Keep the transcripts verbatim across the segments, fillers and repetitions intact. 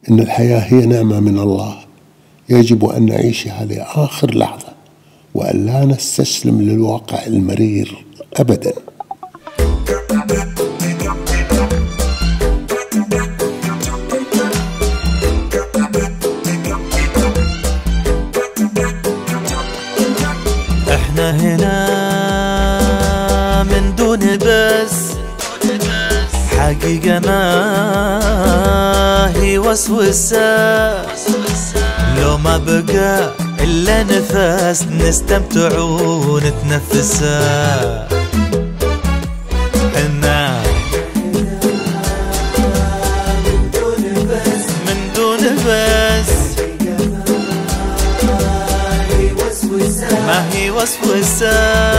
إن الحياة هي نعمة من الله يجب أن نعيشها لآخر لحظة، وأن لا نستسلم للواقع المرير أبدا. احنا هنا من دون بس، حقيقة ما هي وسوسة، لو ما بقى إلا نفس نستمتع ونتنفسه. حنا من دون بس ما هي وسوسة،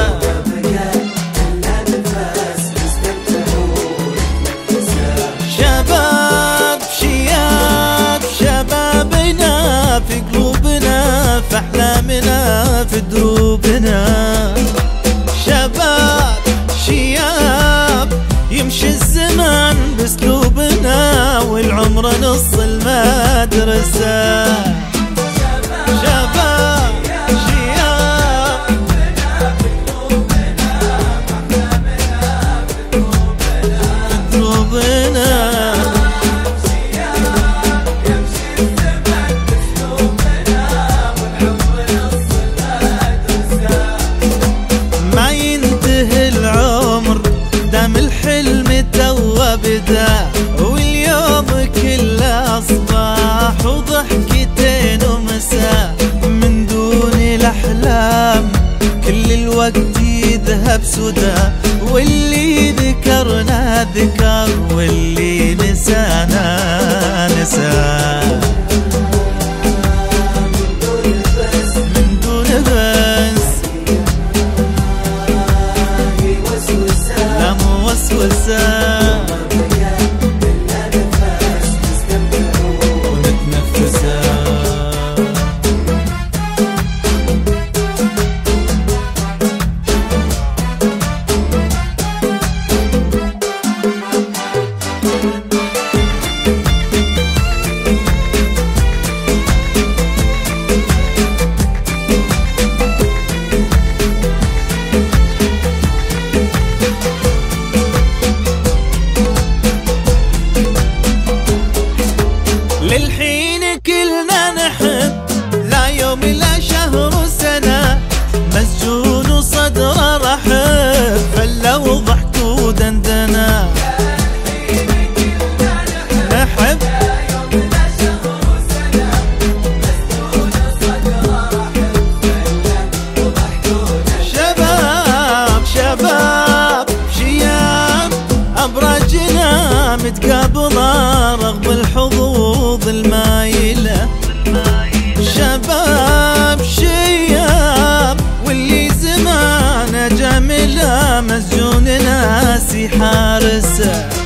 شباب شياب شبابنا في قلوبنا، في أحلامنا في دروبنا. شباب شياب يمشي الزمان باسلوبنا، والعمر نص المدرسة. شباب شياب دروبنا، ما ينتهي العمر دام الحلم توا بدا، واليوم كله أصبح وضحكتين ومساء. من دون الأحلام كل الوقت يذهب سدى، واللي ذكرنا ذكر واللي نسانا نسى. من دون بس لا موسوسة ونتنفسها. للحين كلنا نحب، لا يوم لا شهر سنة، مسجون وصدره رحب، فلو ضحك ودندنا. نحب شباب شباب شياب أبراجنا متقابلة رغم الحظوظ المايلة. شباب شياب واللي زمانه جامله، مسجون ناسي حارسه.